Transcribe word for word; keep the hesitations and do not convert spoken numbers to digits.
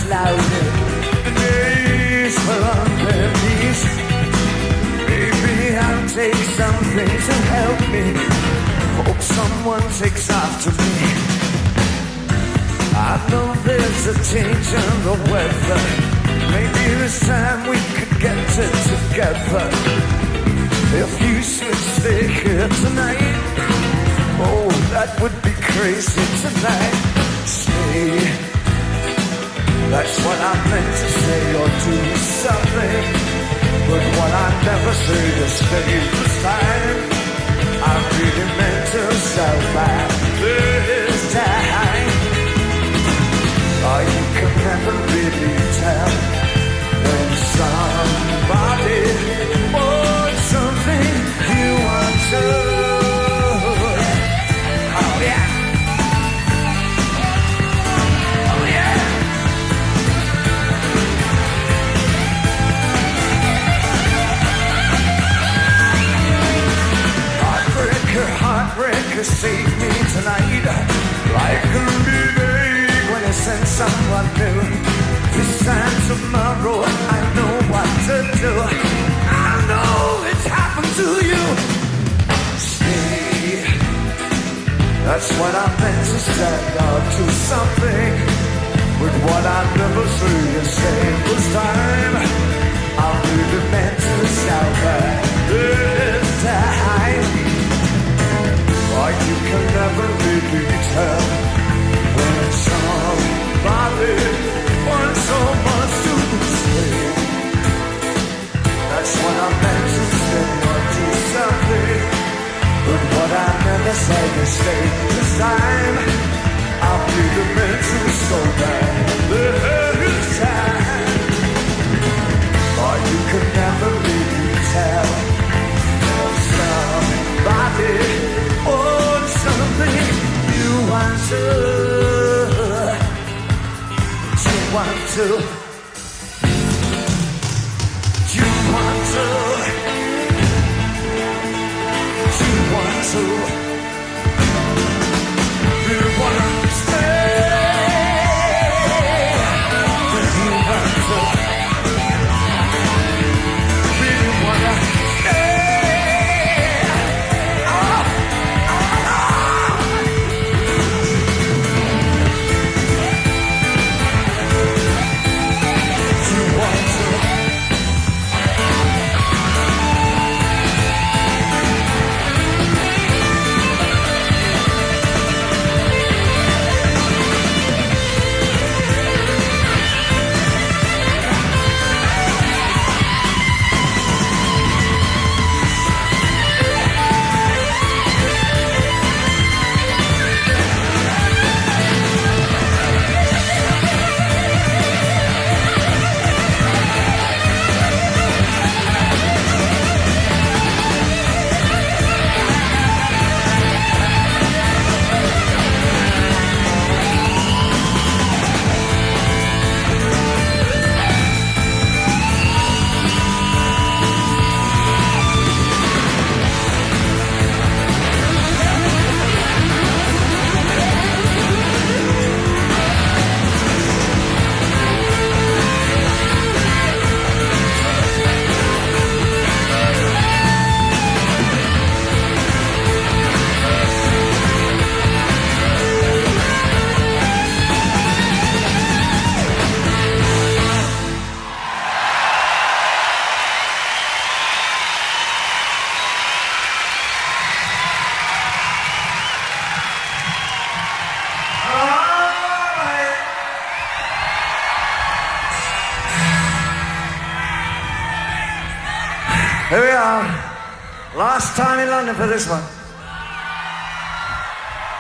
slowly. The days were on their knees. Maybe I'll take something to help me. Hope someone takes after me. I know there's a change in the weather. Maybe this time we could get it together. If you should stay here tonight, oh, that would be crazy tonight. Stay, that's what I meant to say, or do something. But what I never say is stay this time. I really meant to shout back this time. Oh, you can never really tell when somebody wants something you want to. Oh yeah. Oh yeah. Heartbreaker, heartbreaker, save me tonight. Life can be vague when you send someone new. This time tomorrow, I know what to do. I know it's happened to you. Stay, that's what I meant to stand up to something. With what I never see you say this time, I really meant to shout back this time. Or you can never really tell when somebody wants so much to stay. That's what I meant to say or do something. But what I never said is stay this time. I'll be the man to slow down this time. Or you can never really tell if somebody wants something you want to. You want to. You want to. You want to. You want to stay. You want to. You want to stay. Oh, oh, oh. You want to. Here we are. Last time in London for this one.